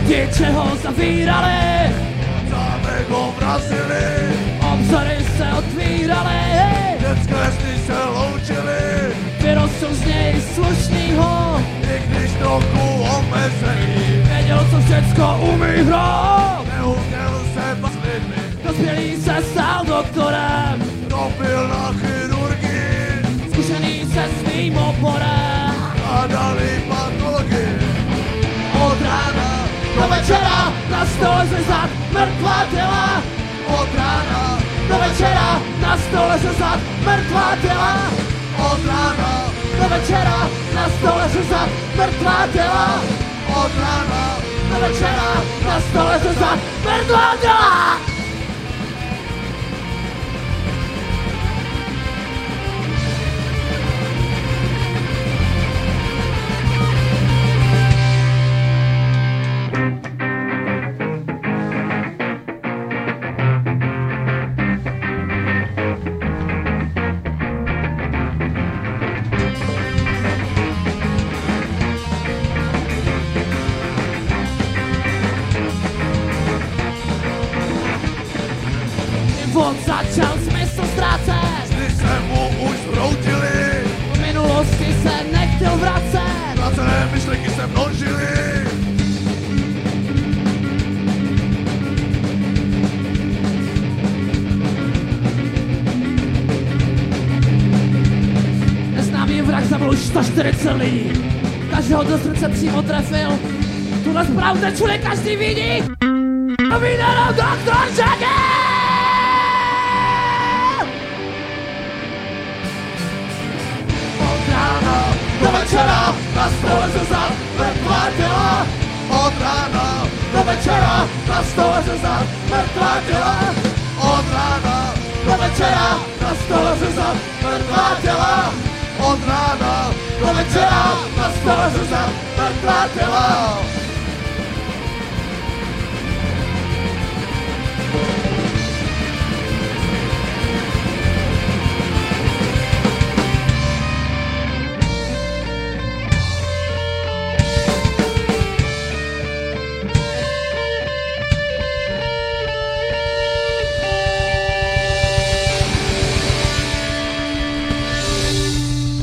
Ti, čeho zavírali, Zámek ho vrazili, obzory se otvíraly, dětské sny se loučily, vyrostl z něj slušnýho, i když trochu omezený. věděl, co všecko umí hrát. Neuměl se bavit s lidmi, Dospělý se stal doktorem, robil na chirurgii, zkušený se svým oborem. a dali patologii. Od rána do večera na stole zřezat mrtvá těla. Od rána Do večera na stole zřezat mrtvá těla. od rána, Do večera na stole zřezat mrtvá těla. od rána, Do večera na stole zřezat mrtvá těla. On začal smysl ztrácet, kdy se mu už zhroutili, v minulosti se nechtěl vracet. ztracené myšlenky se množily. Neznámý vrah zabil 104 celý, každého do srdce přímo trefil. Tuhle zprávu nečuli, každý vidí. A vyjde nám doktor Jekyll! Od rána Do večera na stole zřezat mrtvá těla. od rána, Do večera na stole zřezat mrtvá těla. od rána, Do večera na stole zřezat mrtvá těla. od rána, Do večera na stole zřezat mrtvá těla.